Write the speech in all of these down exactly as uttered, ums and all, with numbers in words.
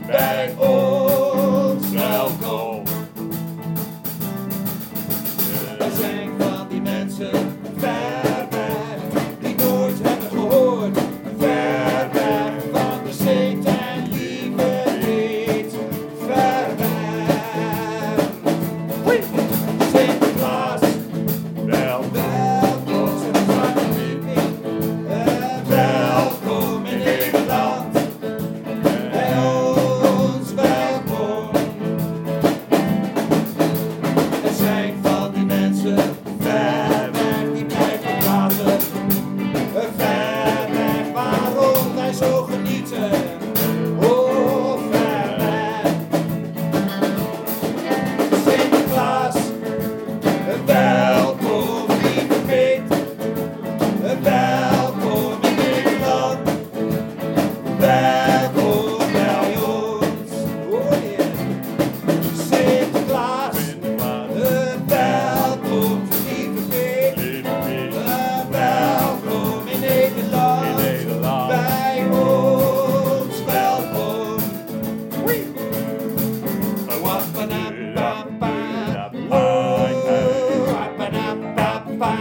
bij ons welkom. Er zijn van die mensen ver weg, die nooit hebben gehoord. Ver weg van de zee en lieve niet. Ver weg. Sinterklaas, wel welkom. Welkom in Nederland. Bij ons welkom. Er zijn van die mensen ver weg die blijven praten. Ver weg waarom wij zo genieten. Oh, ver weg. Sinterklaas, welkom lieve Piet. Welkom in Nederland. Welkom bij ons. Oh yeah. Sinterklaas, welkom lieve Piet. Welkom in Nederland. Bij ons welkom. Wappadapapa. Oh, wappadapapa.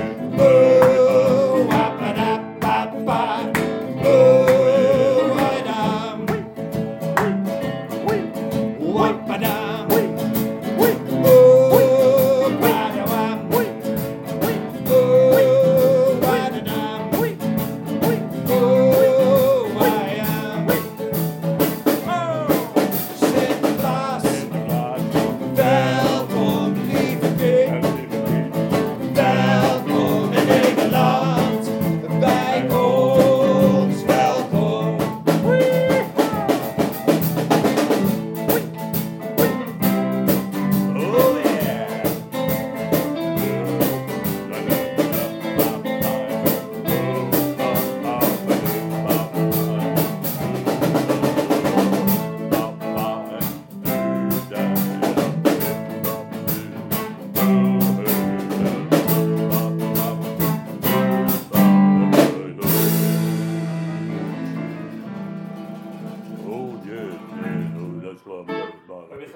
Oh, wappadapapa. Oh, wadam. Wappadam. Oh, wadawam. Oh, wadadam. Oh, wayam. Sinterklaas, welkom lieve Piet. Welkom in Nederland, bij ons welkom. Oh yeah. Oh, yeah, yeah, no, that's what I'm